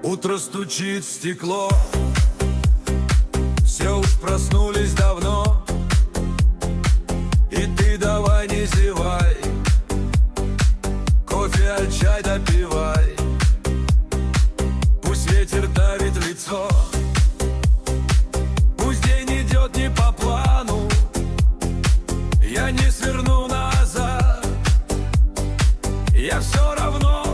Утро стучит в стекло, все уж проснулись давно. И ты давай не зевай, кофе, а чай допивай. Пусть ветер давит лицо, пусть день идет не по плану. Я не сверну назад, я все равно